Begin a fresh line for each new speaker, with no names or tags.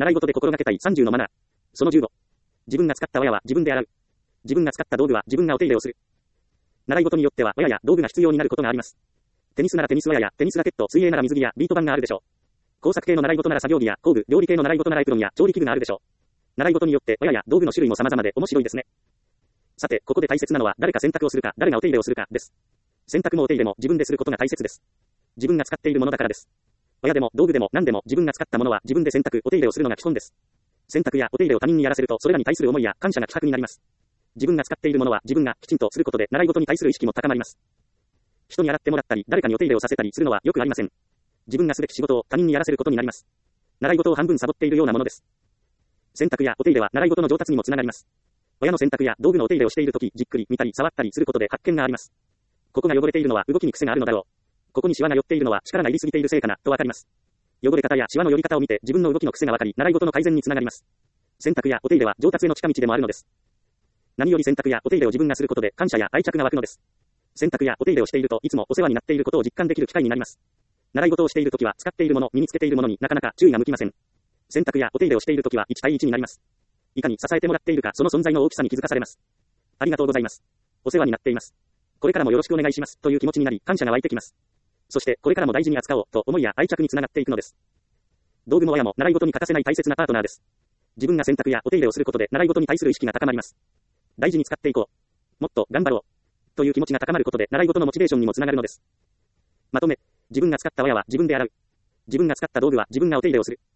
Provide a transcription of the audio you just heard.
習い事で心がけたい30のマナー。その15。自分が使った親は自分で洗う。自分が使った道具は自分がお手入れをする。習い事によっては親や道具が必要になることがあります。テニスならテニス親やテニスラケット、水泳なら水着やビート板があるでしょう。工作系の習い事なら作業着や工具、料理系の習い事ならエプロンや調理器具があるでしょう。習い事によって親や道具の種類も様々で面白いですね。さて、ここで大切なのは誰か洗濯をするか、誰がお手入れをするかです。洗濯もお手入れも自分ですることが大切です。自分が使っているものだからです。親でも道具でも何でも自分が使ったものは自分で洗濯、お手入れをするのが基本です。洗濯やお手入れを他人にやらせるとそれらに対する思いや感謝が希薄になります。自分が使っているものは自分がきちんとすることで習い事に対する意識も高まります。人に洗ってもらったり、誰かにお手入れをさせたりするのはよくありません。自分がすべき仕事を他人にやらせることになります。習い事を半分サボっているようなものです。洗濯やお手入れは習い事の上達にもつながります。親の洗濯や道具のお手入れをしているとき、じっくり見たり触ったりすることで発見があります。ここが汚れているのは動きに癖があるのだろう。ここにシワが寄っているのは力が入りすぎているせいかな、とわかります。汚れ方やシワの寄り方を見て自分の動きの癖がわかり、習い事の改善につながります。洗濯やお手入れは上達への近道でもあるのです。何より洗濯やお手入れを自分がすることで感謝や愛着が湧くのです。洗濯やお手入れをしているといつもお世話になっていることを実感できる機会になります。習い事をしているときは使っているもの、身につけているものになかなか注意が向きません。洗濯やお手入れをしているときは1対1になります。いかに支えてもらっているかその存在の大きさに気づかされます。ありがとうございます。お世話になっています。これからもよろしくお願いしますという気持ちになり感謝が湧いてきます。そしてこれからも大事に扱おうと思いや愛着につながっていくのです。道具も親も習い事に欠かせない大切なパートナーです。自分が洗濯やお手入れをすることで習い事に対する意識が高まります。大事に使っていこう。もっと頑張ろう。という気持ちが高まることで習い事のモチベーションにもつながるのです。まとめ、自分が使った親は自分で洗う。自分が使った道具は自分がお手入れをする。